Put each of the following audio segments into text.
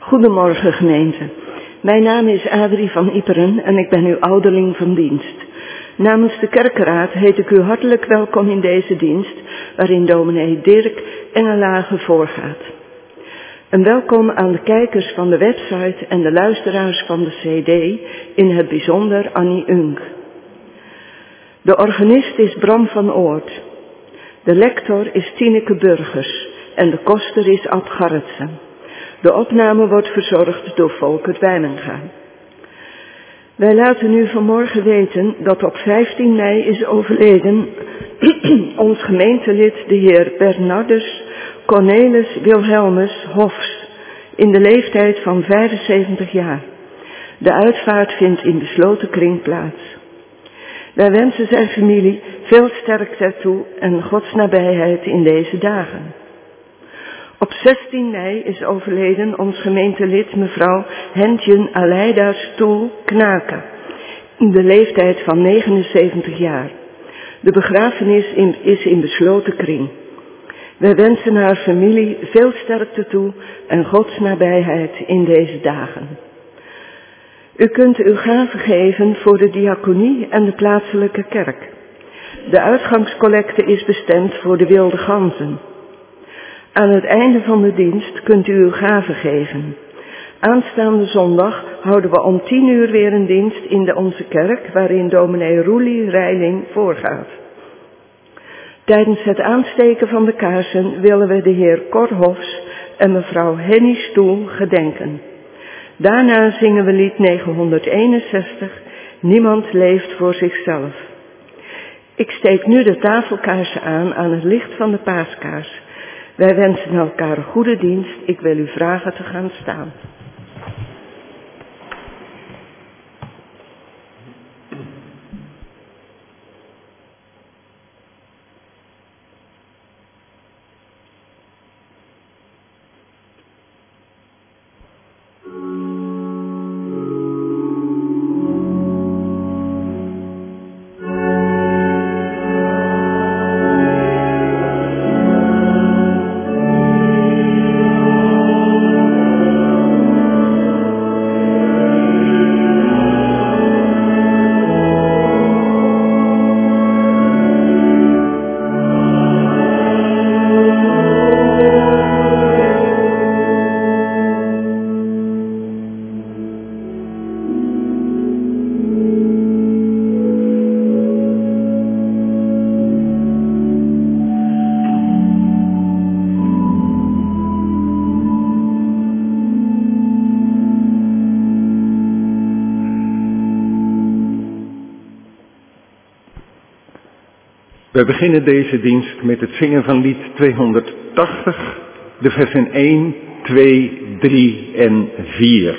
Goedemorgen gemeente. Mijn naam is Adrie van Iperen en ik ben uw ouderling van dienst. Namens de kerkenraad heet ik u hartelijk welkom in deze dienst, waarin dominee Dirk Engelage voorgaat. Een welkom aan de kijkers van de website en de luisteraars van de CD, in het bijzonder Annie Unk. De organist is Bram van Oort. De lector is Tineke Burgers en de koster is Ad Garretsen. De opname wordt verzorgd door Volkert Wijmenga. Wij laten u vanmorgen weten dat op 15 mei is overleden ons gemeentelid de heer Bernardus Cornelis Wilhelmus Hofs in de leeftijd van 75 jaar. De uitvaart vindt in besloten kring plaats. Wij wensen zijn familie veel sterkte toe en Gods nabijheid in deze dagen. Op 16 mei is overleden ons gemeentelid mevrouw Hentjen Aleida Stoel Knaken, in de leeftijd van 79 jaar. De begrafenis is in besloten kring. Wij wensen haar familie veel sterkte toe en Gods nabijheid in deze dagen. U kunt uw gave geven voor de diaconie en de plaatselijke kerk. De uitgangscollecte is bestemd voor de wilde ganzen. Aan het einde van de dienst kunt u uw gave geven. Aanstaande zondag houden we om 10 uur weer een dienst in onze kerk, waarin dominee Roelie Reiling voorgaat. Tijdens het aansteken van de kaarsen willen we de heer Korhofs en mevrouw Henny Stoel gedenken. Daarna zingen we lied 961, Niemand leeft voor zichzelf. Ik steek nu de tafelkaarsen aan het licht van de paaskaars. Wij wensen elkaar een goede dienst. Ik wil u vragen te gaan staan. We beginnen deze dienst met het zingen van lied 280, de versen 1, 2, 3 en 4.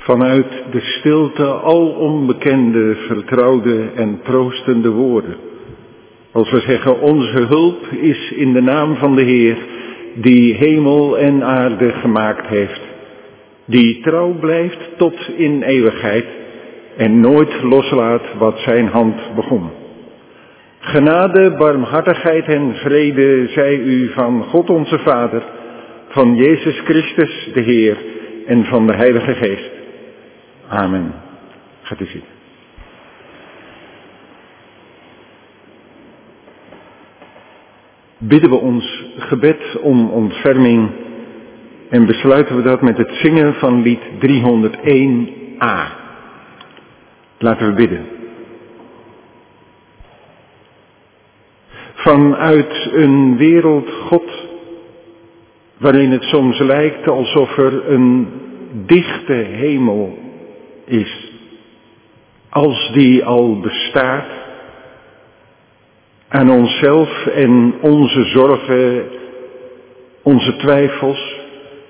vanuit de stilte al onbekende, vertrouwde en troostende woorden. Als we zeggen, onze hulp is in de naam van de Heer, die hemel en aarde gemaakt heeft, die trouw blijft tot in eeuwigheid en nooit loslaat wat zijn hand begon. Genade, barmhartigheid en vrede zij u van God onze Vader, van Jezus Christus de Heer en van de Heilige Geest. Amen. Gaat u zitten. Bidden we ons gebed om ontferming en besluiten we dat met het zingen van lied 301a. Laten we bidden. Vanuit een wereld, God, waarin het soms lijkt alsof er een dichte hemel is, als die al bestaat, aan onszelf en onze zorgen, onze twijfels,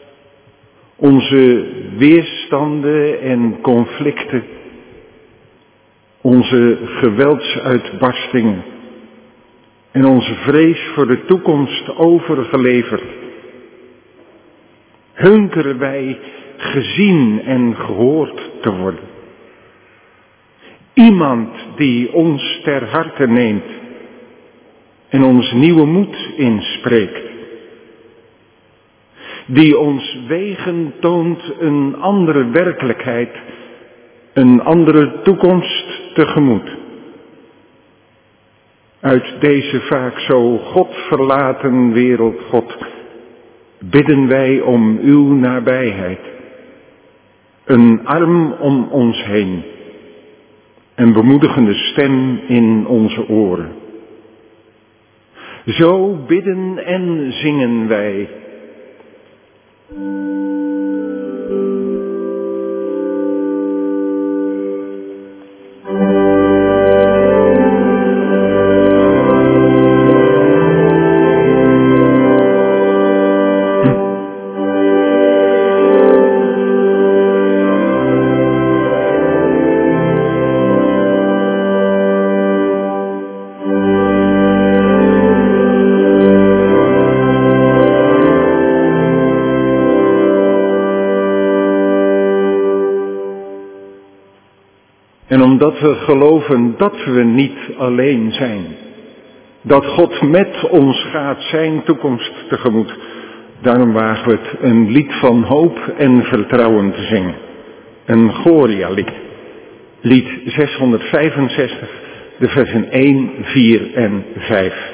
onze weerstanden en conflicten, onze geweldsuitbarstingen en onze vrees voor de toekomst overgeleverd, hunkeren wij gezien en gehoord te worden. Iemand die ons ter harte neemt en ons nieuwe moed inspreekt. Die ons wegen toont een andere werkelijkheid, een andere toekomst tegemoet. Uit deze vaak zo God verlaten wereld, God, bidden wij om uw nabijheid. Een arm om ons heen. Een bemoedigende stem in onze oren. Zo bidden en zingen wij. En omdat we geloven dat we niet alleen zijn. Dat God met ons gaat zijn toekomst tegemoet. Daarom wagen we het een lied van hoop en vertrouwen te zingen. Een Gloria-lied. Lied 665, de versen 1, 4 en 5.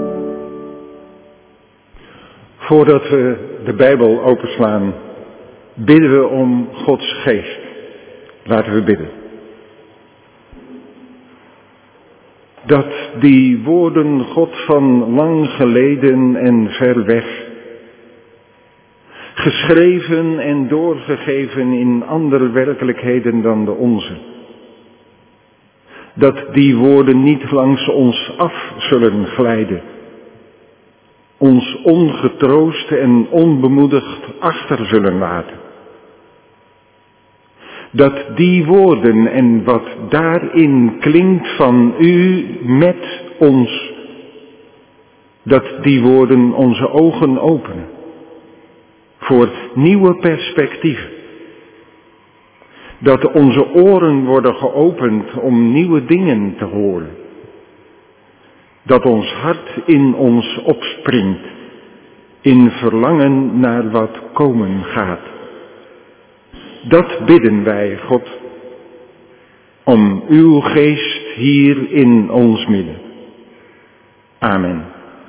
Voordat we de Bijbel openslaan, bidden we om Gods geest. Laten we bidden. Dat die woorden God van lang geleden en ver weg, geschreven en doorgegeven in andere werkelijkheden dan de onze, dat die woorden niet langs ons af zullen glijden, ons ongetroost en onbemoedigd achter zullen laten. Dat die woorden en wat daarin klinkt van u met ons, dat die woorden onze ogen openen voor nieuwe perspectieven. Dat onze oren worden geopend om nieuwe dingen te horen. Dat ons hart in ons opspringt in verlangen naar wat komen gaat. Dat bidden wij, God, om uw geest hier in ons midden. Amen.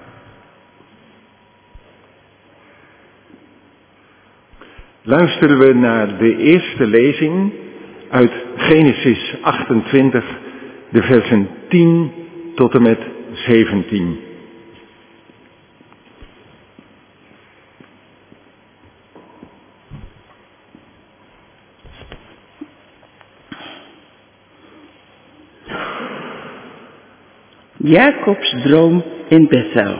Luisteren we naar de eerste lezing uit Genesis 28, de versen 10 tot en met 17. Jacobs droom in Bethel.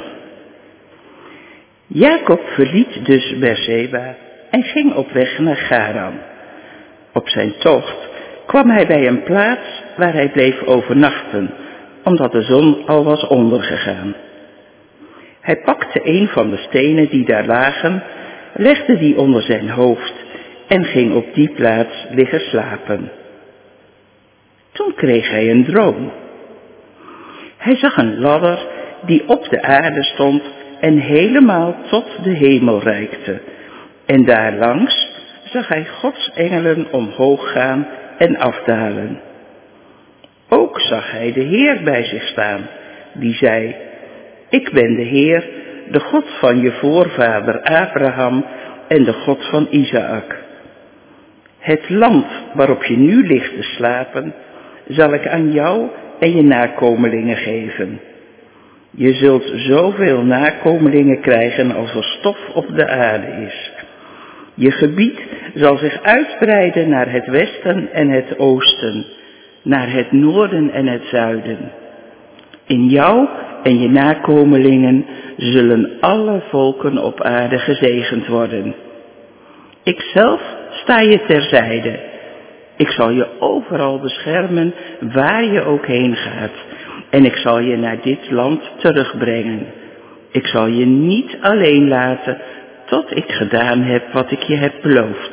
Jacob verliet dus Beerseba en ging op weg naar Charan. Op zijn tocht kwam hij bij een plaats waar hij bleef overnachten, omdat de zon al was ondergegaan. Hij pakte een van de stenen die daar lagen, legde die onder zijn hoofd en ging op die plaats liggen slapen. Toen kreeg hij een droom. Hij zag een ladder die op de aarde stond en helemaal tot de hemel reikte. En daarlangs zag hij Gods engelen omhoog gaan en afdalen. Ook zag hij de Heer bij zich staan, die zei: Ik ben de Heer, de God van je voorvader Abraham en de God van Isaac. Het land waarop je nu ligt te slapen, zal ik aan jou en je nakomelingen geven. Je zult zoveel nakomelingen krijgen als er stof op de aarde is. Je gebied zal zich uitbreiden naar het westen en het oosten, naar het noorden en het zuiden. In jou en je nakomelingen zullen alle volken op aarde gezegend worden. Ikzelf sta je terzijde. Ik zal je overal beschermen waar je ook heen gaat. En ik zal je naar dit land terugbrengen. Ik zal je niet alleen laten tot ik gedaan heb wat ik je heb beloofd.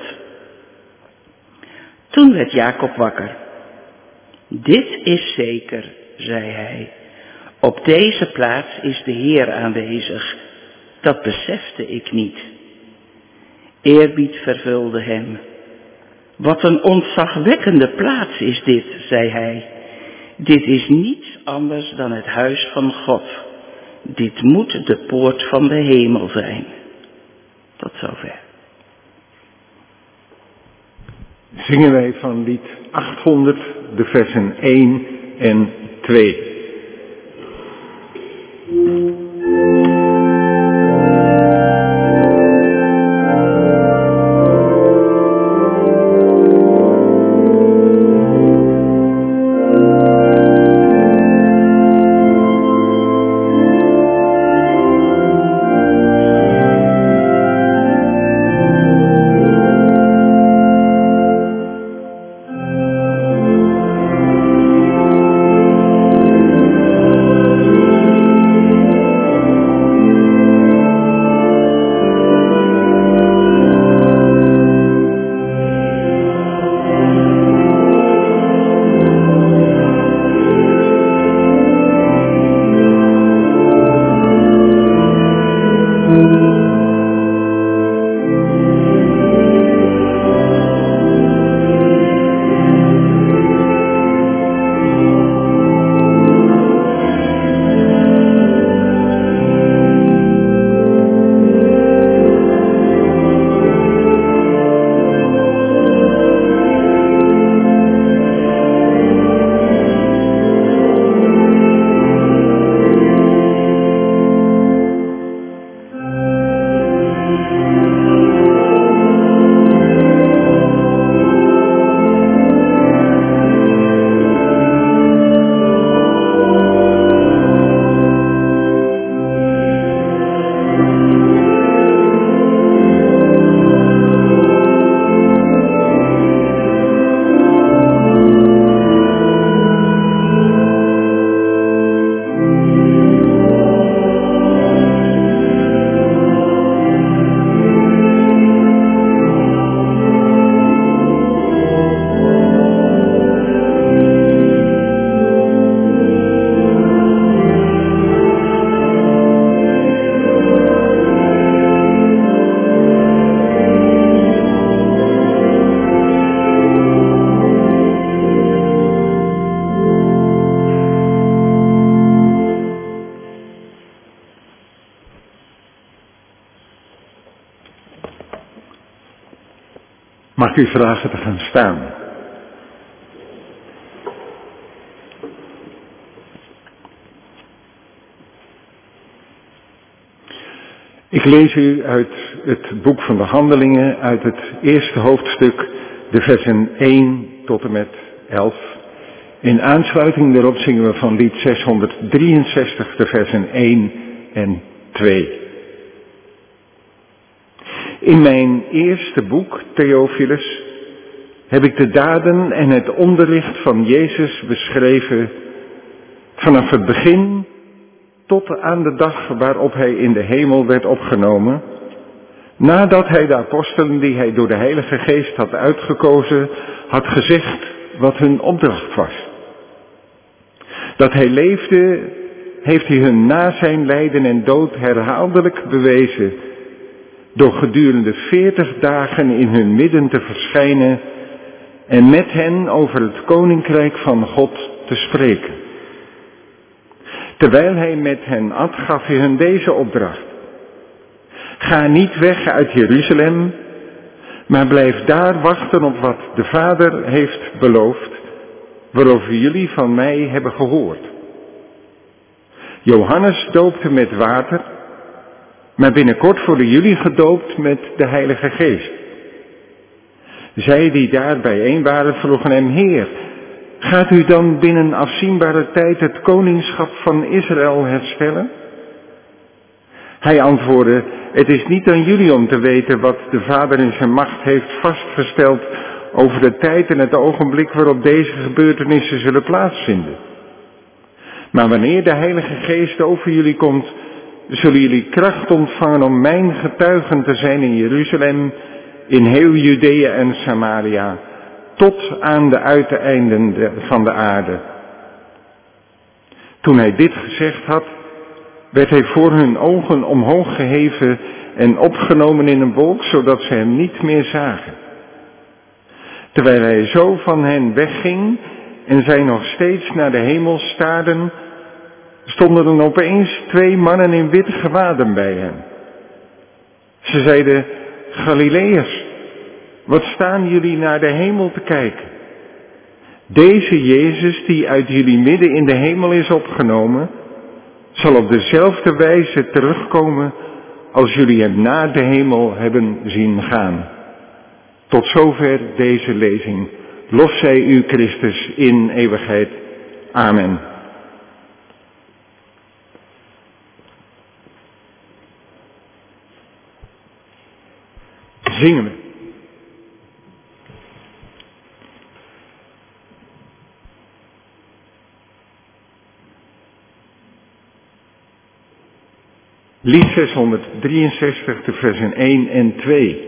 Toen werd Jacob wakker. Dit is zeker, zei hij. Op deze plaats is de Heer aanwezig. Dat besefte ik niet. Eerbied vervulde hem. Wat een ontzagwekkende plaats is dit, zei hij. Dit is niets anders dan het huis van God. Dit moet de poort van de hemel zijn. Tot zover. Zingen wij van lied 800, de versen 1 en 2. Mag ik u vragen te gaan staan? Ik lees u uit het boek van de Handelingen, uit het eerste hoofdstuk, de versen 1 tot en met 11. In aansluiting daarop zingen we van lied 663 de versen 1 en 2. In mijn eerste boek, Theophilus, heb ik de daden en het onderricht van Jezus beschreven vanaf het begin tot aan de dag waarop hij in de hemel werd opgenomen, nadat hij de apostelen die hij door de Heilige Geest had uitgekozen, had gezegd wat hun opdracht was. Dat hij leefde, heeft hij hun na zijn lijden en dood herhaaldelijk bewezen, door gedurende 40 dagen in hun midden te verschijnen en met hen over het koninkrijk van God te spreken. Terwijl hij met hen at, gaf hij hun deze opdracht: ga niet weg uit Jeruzalem, maar blijf daar wachten op wat de Vader heeft beloofd, waarover jullie van mij hebben gehoord. Johannes doopte met water, maar binnenkort worden jullie gedoopt met de Heilige Geest. Zij die daar bijeen waren vroegen hem: Heer, gaat u dan binnen afzienbare tijd het koningschap van Israël herstellen? Hij antwoordde: het is niet aan jullie om te weten wat de Vader in zijn macht heeft vastgesteld over de tijd en het ogenblik waarop deze gebeurtenissen zullen plaatsvinden. Maar wanneer de Heilige Geest over jullie komt, zullen jullie kracht ontvangen om mijn getuigen te zijn in Jeruzalem, in heel Judea en Samaria, tot aan de uiteinden van de aarde. Toen hij dit gezegd had, werd hij voor hun ogen omhoog geheven en opgenomen in een wolk, zodat ze hem niet meer zagen. Terwijl hij zo van hen wegging en zij nog steeds naar de hemel staarden, stonden er opeens 2 mannen in witte gewaden bij hem. Ze zeiden: Galileërs, wat staan jullie naar de hemel te kijken? Deze Jezus die uit jullie midden in de hemel is opgenomen, zal op dezelfde wijze terugkomen als jullie hem naar de hemel hebben zien gaan. Tot zover deze lezing. Lof zij u Christus in eeuwigheid. Amen. Zingen we. Lied 663, de versen 1 en 2.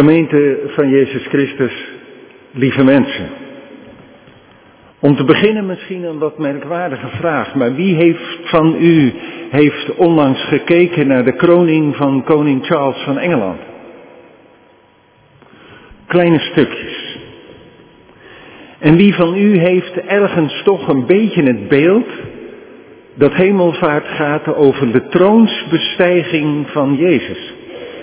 Gemeente van Jezus Christus, lieve mensen. Om te beginnen misschien een wat merkwaardige vraag, maar wie van u heeft onlangs gekeken naar de kroning van koning Charles van Engeland? Kleine stukjes. En wie van u heeft ergens toch een beetje het beeld dat hemelvaart gaat over de troonsbestijging van Jezus?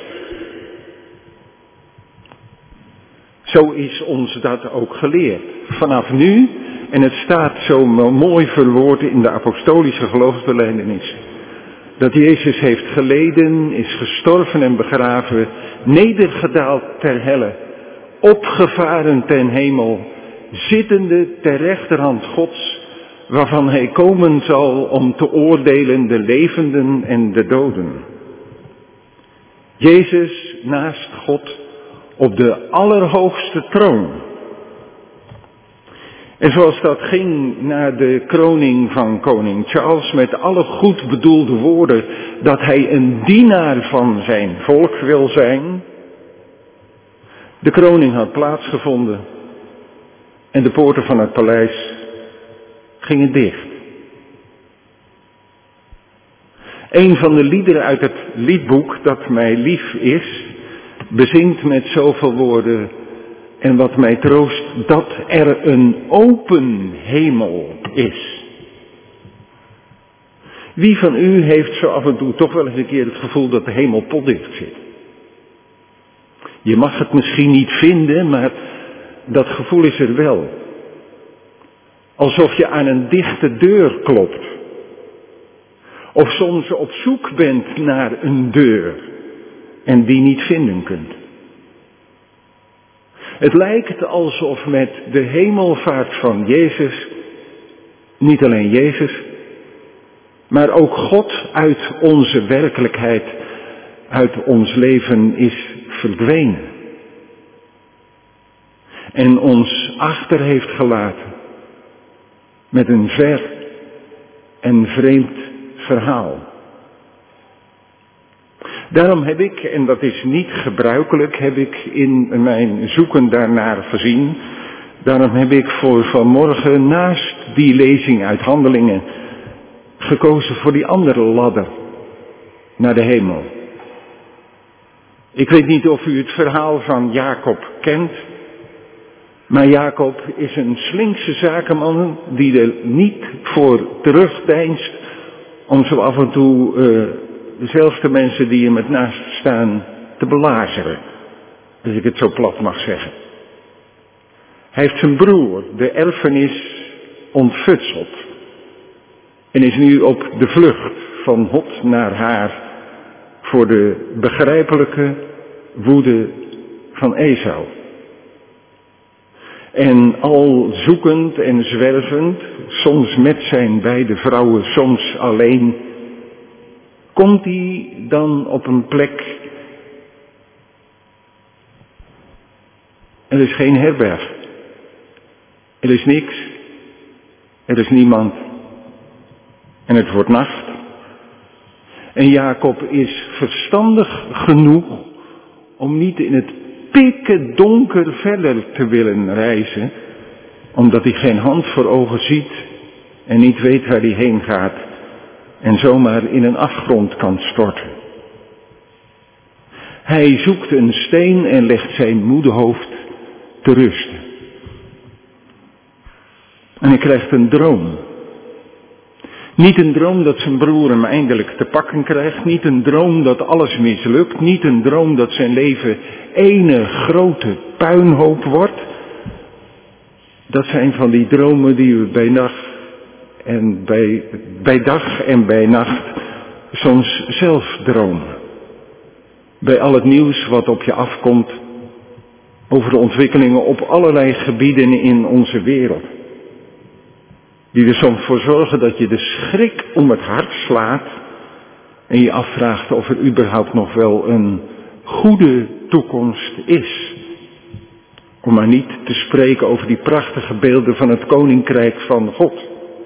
Zo is ons dat ook geleerd. Vanaf nu, en het staat zo mooi verwoord in de apostolische geloofsbelijdenis, dat Jezus heeft geleden, is gestorven en begraven, nedergedaald ter helle, opgevaren ten hemel, zittende ter rechterhand Gods, waarvan hij komen zal om te oordelen de levenden en de doden. Jezus naast God op de allerhoogste troon. En zoals dat ging na de kroning van koning Charles, met alle goed bedoelde woorden dat hij een dienaar van zijn volk wil zijn. De kroning had plaatsgevonden en de poorten van het paleis gingen dicht. Een van de liederen uit het liedboek dat mij lief is, bezingt met zoveel woorden: en wat mij troost, dat er een open hemel is. Wie van u heeft zo af en toe toch wel eens een keer het gevoel dat de hemel potdicht zit? Je mag het misschien niet vinden, maar dat gevoel is er wel. Alsof je aan een dichte deur klopt. Of soms op zoek bent naar een deur en die niet vinden kunt. Het lijkt alsof met de hemelvaart van Jezus, niet alleen Jezus, maar ook God uit onze werkelijkheid, uit ons leven is verdwenen. En ons achter heeft gelaten met een ver en vreemd verhaal. Daarom heb ik, en dat is niet gebruikelijk, heb ik in mijn zoeken daarnaar gezien. Daarom heb ik voor vanmorgen naast die lezing uit Handelingen gekozen voor die andere ladder naar de hemel. Ik weet niet of u het verhaal van Jacob kent, maar Jacob is een slinkse zakenman die er niet voor terugdeinst om zo af en toe dezelfde mensen die hem het naast staan te belazeren, als ik het zo plat mag zeggen. Hij heeft zijn broer de erfenis ontfutseld en is nu op de vlucht van hot naar haar voor de begrijpelijke woede van Esau. En al zoekend en zwervend, soms met zijn beide vrouwen, soms alleen, komt hij dan op een plek. Er is geen herberg. Er is niks. Er is niemand. En het wordt nacht. En Jacob is verstandig genoeg om niet in het pikken donker verder te willen reizen, omdat hij geen hand voor ogen ziet en niet weet waar hij heen gaat en zomaar in een afgrond kan storten. Hij zoekt een steen en legt zijn moede hoofd te rusten. En hij krijgt een droom. Niet een droom dat zijn broer hem eindelijk te pakken krijgt. Niet een droom dat alles mislukt. Niet een droom dat zijn leven ene grote puinhoop wordt. Dat zijn van die dromen die we bij dag en bij nacht soms zelf dromen. Bij al het nieuws wat op je afkomt over de ontwikkelingen op allerlei gebieden in onze wereld. Die er soms voor zorgen dat je de schrik om het hart slaat en je afvraagt of er überhaupt nog wel een goede toekomst is. Om maar niet te spreken over die prachtige beelden van het koninkrijk van God.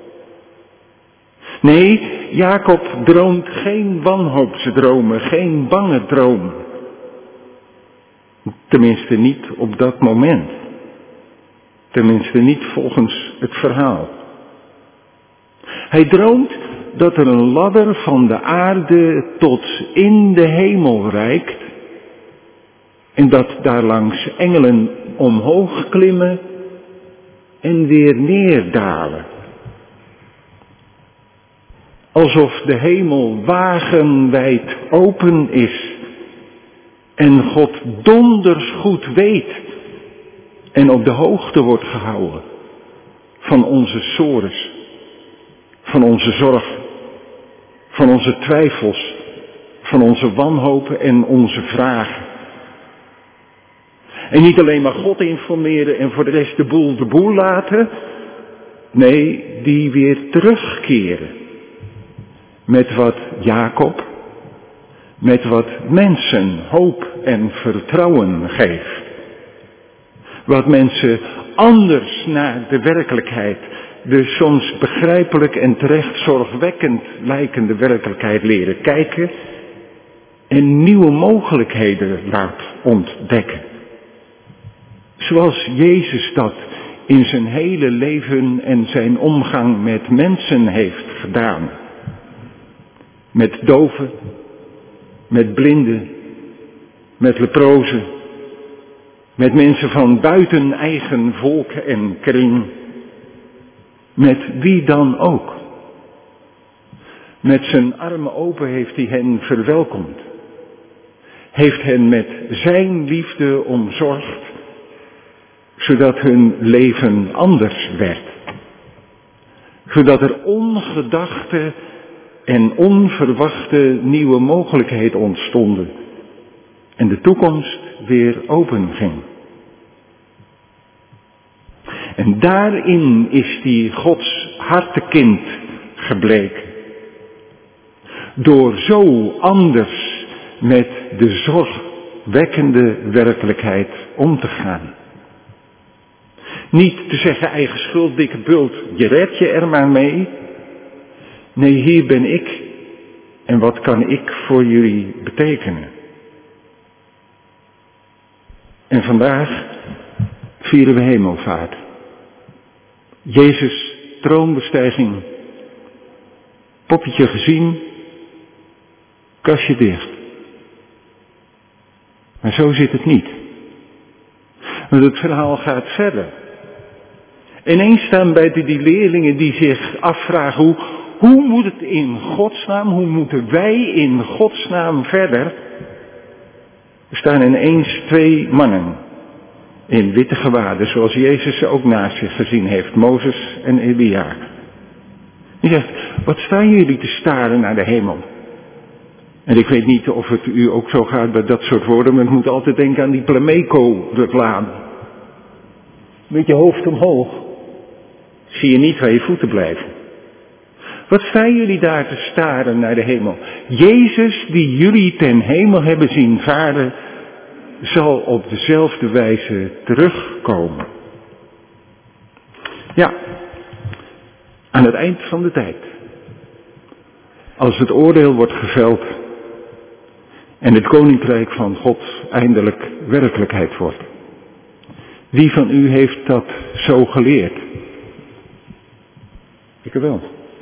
Nee, Jacob droomt geen wanhoopsdromen, geen bange dromen. Tenminste niet op dat moment. Tenminste niet volgens het verhaal. Hij droomt dat er een ladder van de aarde tot in de hemel reikt. En dat daar langs engelen omhoog klimmen en weer neerdalen. Alsof de hemel wagenwijd open is en God donders goed weet en op de hoogte wordt gehouden van onze sores, van onze zorg, van onze twijfels, van onze wanhopen en onze vragen. En niet alleen maar God informeren en voor de rest de boel laten. Nee, die weer terugkeren. Met wat Jacob, met wat mensen hoop en vertrouwen geeft. Wat mensen anders naar de werkelijkheid, de soms begrijpelijk en terecht zorgwekkend lijkende werkelijkheid leren kijken. En nieuwe mogelijkheden laat ontdekken. Zoals Jezus dat in zijn hele leven en zijn omgang met mensen heeft gedaan. Met doven, met blinden, met leprozen, met mensen van buiten eigen volk en kring. Met wie dan ook. Met zijn armen open heeft hij hen verwelkomd. Heeft hen met zijn liefde omzorgd, zodat hun leven anders werd. Zodat er ongedachte en onverwachte nieuwe mogelijkheden ontstonden. En de toekomst weer open ging. En daarin is die Gods hartekind gebleken. Door zo anders met de zorgwekkende werkelijkheid om te gaan. Niet te zeggen eigen schuld, dikke bult, je redt je er maar mee. Nee, hier ben ik en wat kan ik voor jullie betekenen? En vandaag vieren we hemelvaart. Jezus troonbestijging, poppetje gezien, kastje dicht. Maar zo zit het niet. Want het verhaal gaat verder. Ineens staan bij die leerlingen die zich afvragen, hoe moet het in godsnaam, hoe moeten wij in godsnaam verder? Er staan ineens 2 mannen in witte gewaden, zoals Jezus ze ook naast zich gezien heeft, Mozes en Elia. Die zegt, wat staan jullie te staren naar de hemel? En ik weet niet of het u ook zo gaat bij dat soort woorden, maar ik moet altijd denken aan die Plameco-reclame. Met je hoofd omhoog. Zie je niet waar je voeten blijven. Wat staan jullie daar te staren naar de hemel? Jezus die jullie ten hemel hebben zien varen, zal op dezelfde wijze terugkomen. Ja, aan het eind van de tijd. Als het oordeel wordt geveld en het koninkrijk van God eindelijk werkelijkheid wordt. Wie van u heeft dat zo geleerd? Ik wel.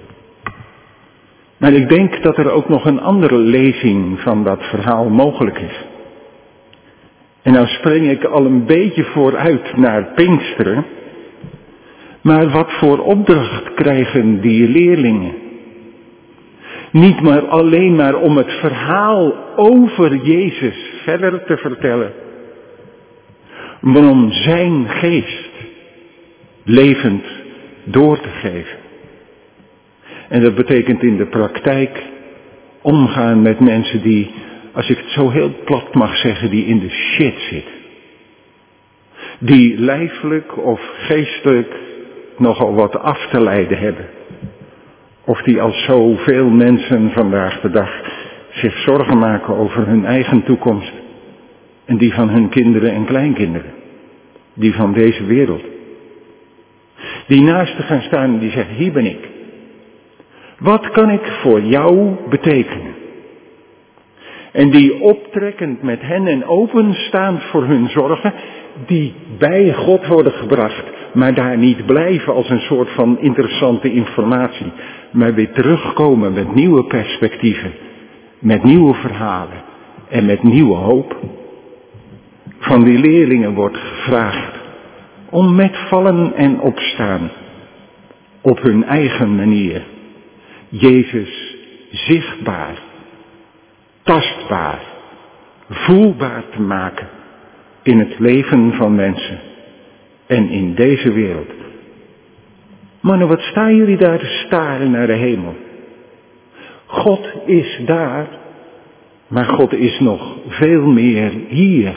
Maar ik denk dat er ook nog een andere lezing van dat verhaal mogelijk is. En nou spring ik al een beetje vooruit naar Pinksteren. Maar wat voor opdracht krijgen die leerlingen? Niet maar alleen maar om het verhaal over Jezus verder te vertellen. Maar om zijn geest levend door te geven. En dat betekent in de praktijk omgaan met mensen die, als ik het zo heel plat mag zeggen, die in de shit zitten. Die lijfelijk of geestelijk nogal wat af te lijden hebben. Of die als zoveel mensen vandaag de dag zich zorgen maken over hun eigen toekomst. En die van hun kinderen en kleinkinderen. Die van deze wereld. Die naast te gaan staan en die zeggen, hier ben ik. Wat kan ik voor jou betekenen? En die optrekkend met hen en openstaand voor hun zorgen, die bij God worden gebracht, maar daar niet blijven als een soort van interessante informatie, maar weer terugkomen met nieuwe perspectieven, met nieuwe verhalen en met nieuwe hoop. Van die leerlingen wordt gevraagd om met vallen en opstaan op hun eigen manier Jezus zichtbaar, tastbaar, voelbaar te maken in het leven van mensen en in deze wereld. Mannen, wat staan jullie daar te staren naar de hemel? God is daar, maar God is nog veel meer hier.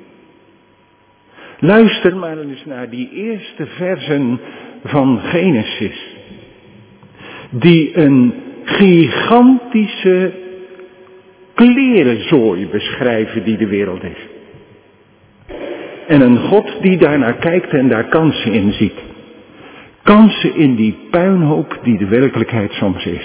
Luister maar eens naar die eerste versen van Genesis, die een gigantische klerenzooi beschrijven die de wereld is. En een God die daarnaar kijkt en daar kansen in ziet. Kansen in die puinhoop die de werkelijkheid soms is.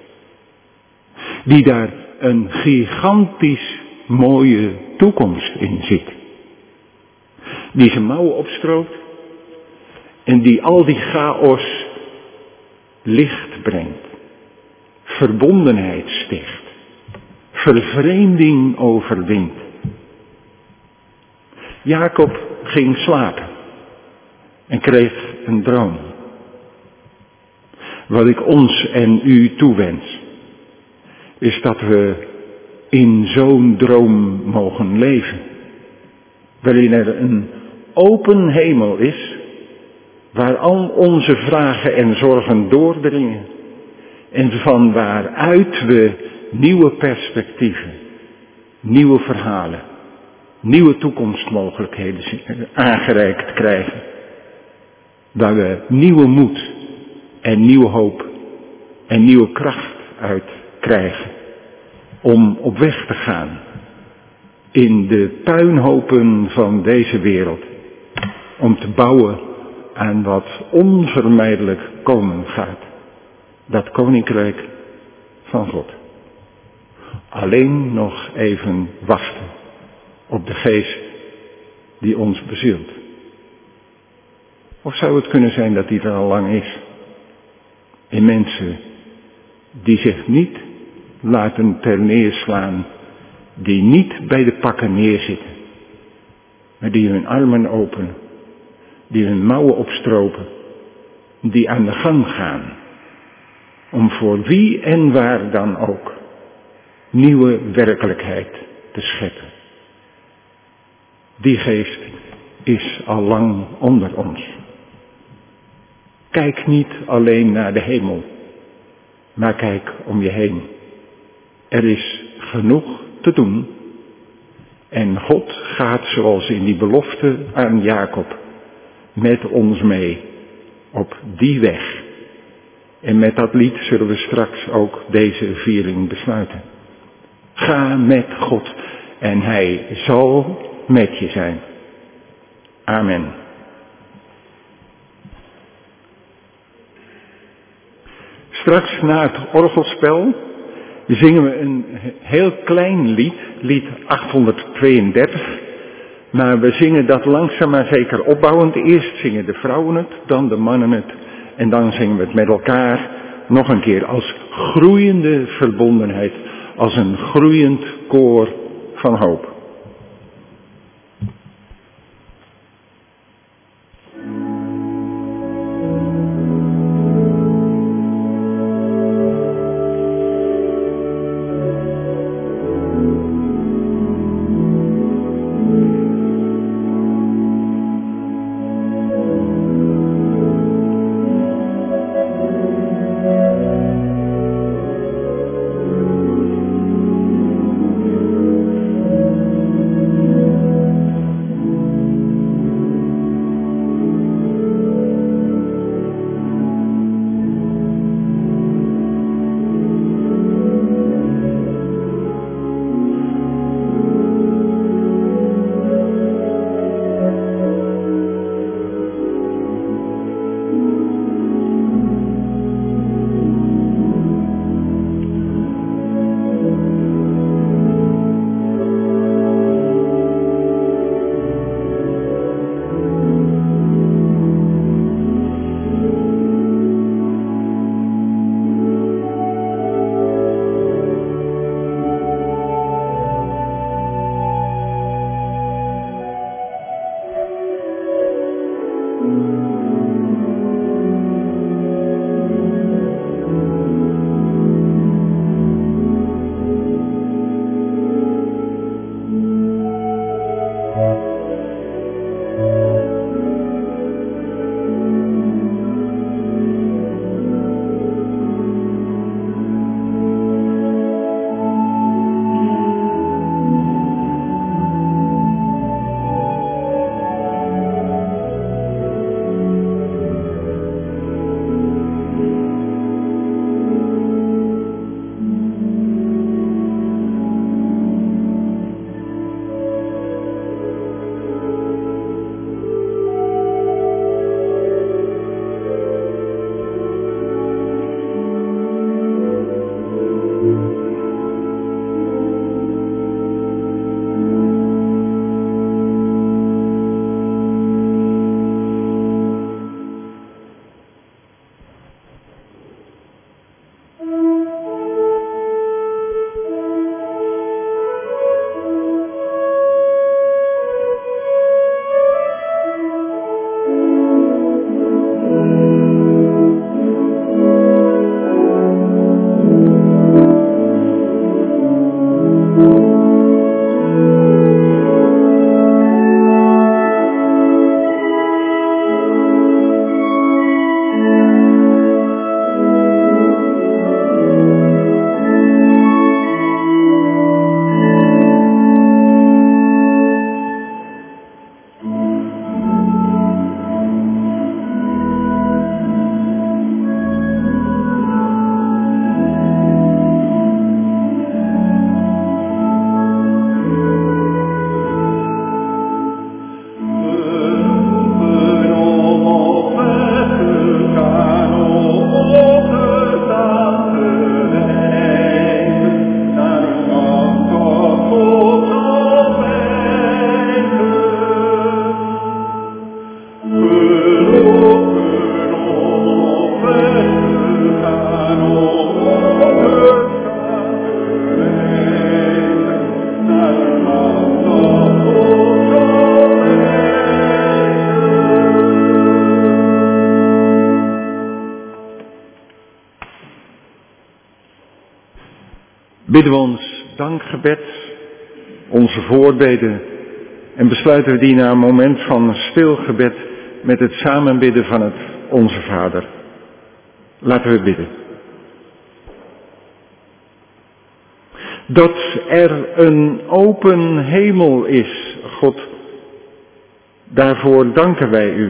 Die daar een gigantisch mooie toekomst in ziet. Die zijn mouwen opstroopt en die al die chaos licht brengt. Verbondenheid sticht. Vervreemding overwint. Jacob ging slapen en kreeg een droom. Wat ik ons en u toewens, is dat we in zo'n droom mogen leven. Waarin er een open hemel is, waar al onze vragen en zorgen doordringen. En van waaruit we nieuwe perspectieven, nieuwe verhalen, nieuwe toekomstmogelijkheden aangereikt krijgen. Waar we nieuwe moed en nieuwe hoop en nieuwe kracht uit krijgen. Om op weg te gaan in de puinhopen van deze wereld. Om te bouwen aan wat onvermijdelijk komen gaat. Dat koninkrijk van God. Alleen nog even wachten op de geest die ons bezielt. Of zou het kunnen zijn dat die er al lang is? In mensen die zich niet laten terneerslaan, die niet bij de pakken neerzitten, maar die hun armen openen, die hun mouwen opstropen, die aan de gang gaan, om voor wie en waar dan ook nieuwe werkelijkheid te scheppen. Die geest is al lang onder ons. Kijk niet alleen naar de hemel, maar kijk om je heen. Er is genoeg te doen. En God gaat zoals in die belofte aan Jacob met ons mee op die weg. En met dat lied zullen we straks ook deze viering besluiten. Ga met God en Hij zal met je zijn. Amen. Straks na het orgelspel zingen we een heel klein lied, lied 832. Maar we zingen dat langzaam maar zeker opbouwend. Eerst zingen de vrouwen het, dan de mannen het. En dan zingen we het met elkaar nog een keer als groeiende verbondenheid. Als een groeiend koor van hoop. Bidden we ons dankgebed, onze voorbeden en besluiten we die na een moment van stilgebed met het samenbidden van het Onze Vader. Laten we bidden. Dat er een open hemel is, God, daarvoor danken wij u.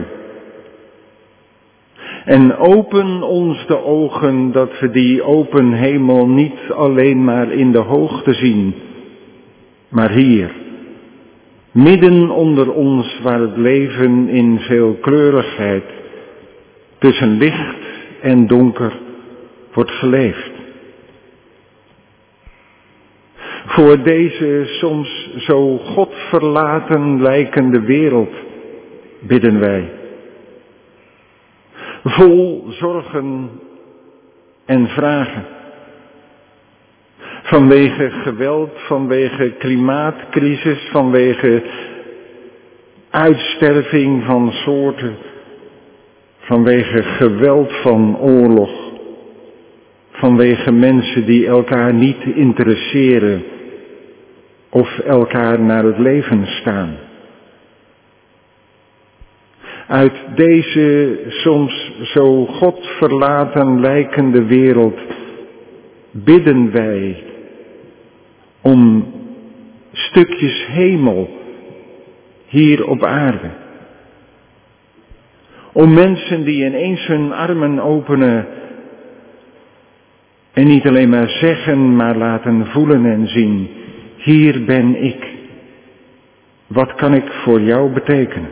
En open ons de ogen dat we die open hemel niet alleen maar in de hoogte zien, maar hier, midden onder ons waar het leven in veelkleurigheid tussen licht en donker wordt geleefd. Voor deze soms zo godverlaten lijkende wereld bidden wij. Vol zorgen en vragen. Vanwege geweld, vanwege klimaatcrisis, vanwege uitsterving van soorten, vanwege geweld van oorlog, vanwege mensen die elkaar niet interesseren of elkaar naar het leven staan. Uit deze soms zo godverlaten lijkende wereld bidden wij om stukjes hemel hier op aarde. Om mensen die ineens hun armen openen en niet alleen maar zeggen, maar laten voelen en zien: hier ben ik. Wat kan ik voor jou betekenen?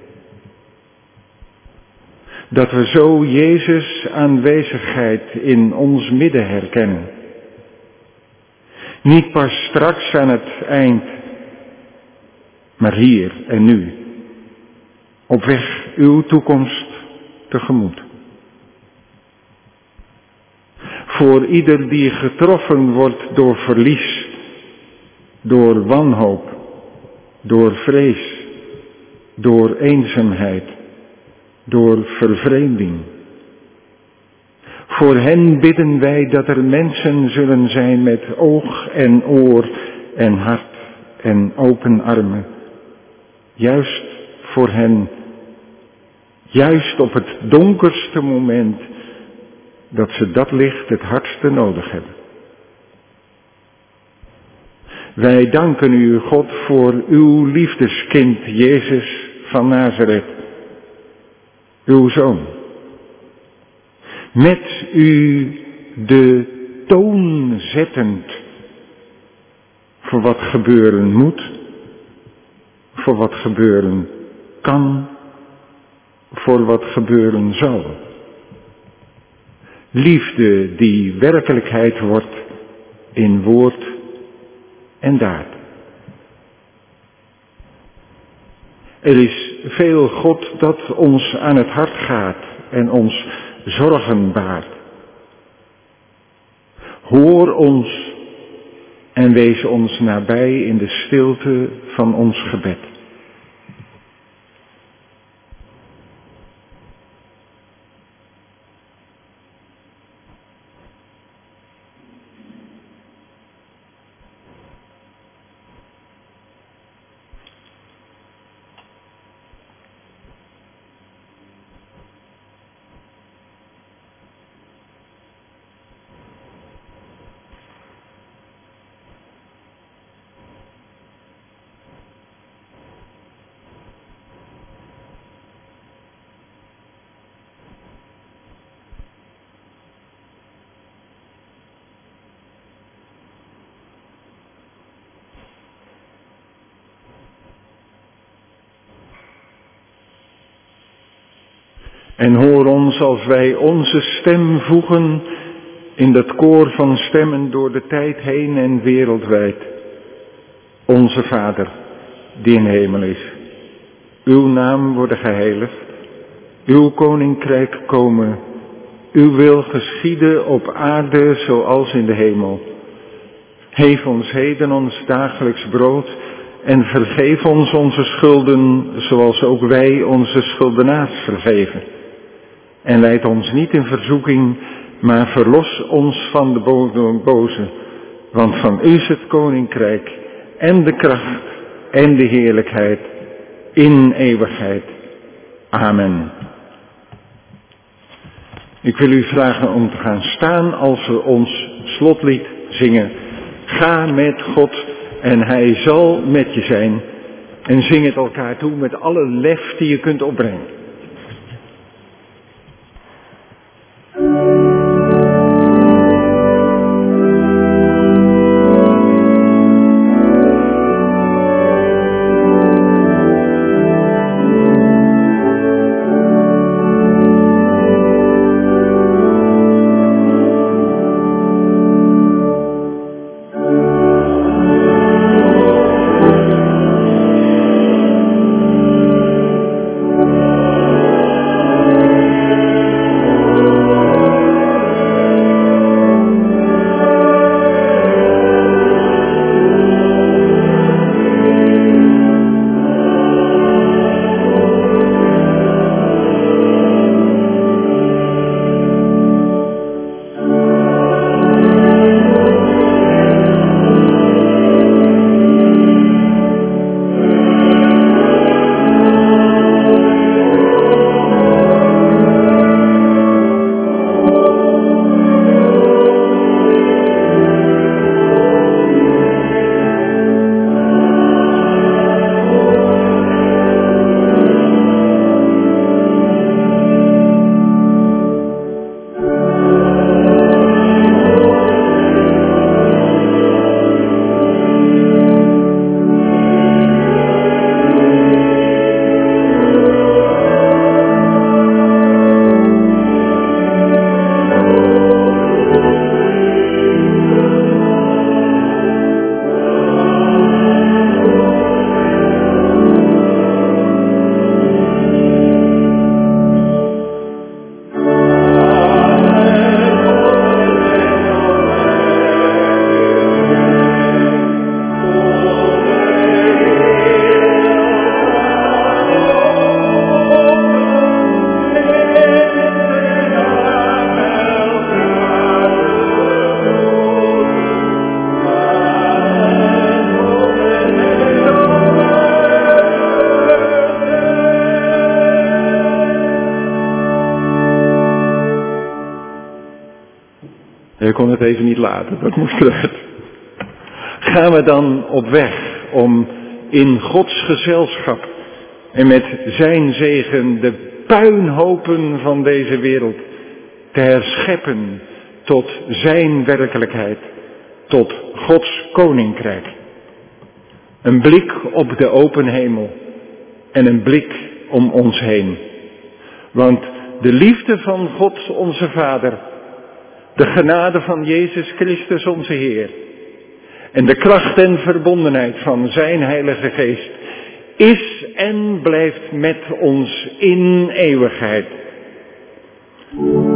Dat we zo Jezus' aanwezigheid in ons midden herkennen. Niet pas straks aan het eind, maar hier en nu. Op weg uw toekomst tegemoet. Voor ieder die getroffen wordt door verlies, door wanhoop, door vrees, door eenzaamheid. door vervreemding. Voor hen bidden wij dat er mensen zullen zijn met oog en oor en hart en open armen. Juist voor hen, juist op het donkerste moment dat ze dat licht het hardste nodig hebben. Wij danken u, God, voor uw liefdeskind, Jezus van Nazareth, uw Zoon. Met u de toon zettend voor wat gebeuren moet, voor wat gebeuren kan, voor wat gebeuren zal. Liefde die werkelijkheid wordt in woord en daad. Er is veel, God, dat ons aan het hart gaat en ons zorgen baart. Hoor ons en wees ons nabij in de stilte van ons gebed. En hoor ons als wij onze stem voegen in dat koor van stemmen door de tijd heen en wereldwijd. Onze Vader, die in hemel is. Uw naam worden geheiligd. Uw koninkrijk komen. Uw wil geschieden op aarde zoals in de hemel. Geef ons heden ons dagelijks brood en vergeef ons onze schulden zoals ook wij onze schuldenaars vergeven. En leid ons niet in verzoeking, maar verlos ons van de boze. Want van u is het koninkrijk en de kracht en de heerlijkheid in eeuwigheid. Amen. Ik wil u vragen om te gaan staan als we ons slotlied zingen. Ga met God en hij zal met je zijn. En zing het elkaar toe met alle lef die je kunt opbrengen. Je kon het even niet laten, dat moest eruit. Gaan we dan op weg om in Gods gezelschap en met zijn zegen de puinhopen van deze wereld te herscheppen tot zijn werkelijkheid, tot Gods koninkrijk. Een blik op de open hemel en een blik om ons heen. Want de liefde van God onze Vader, de genade van Jezus Christus onze Heer en de kracht en verbondenheid van zijn Heilige Geest is en blijft met ons in eeuwigheid.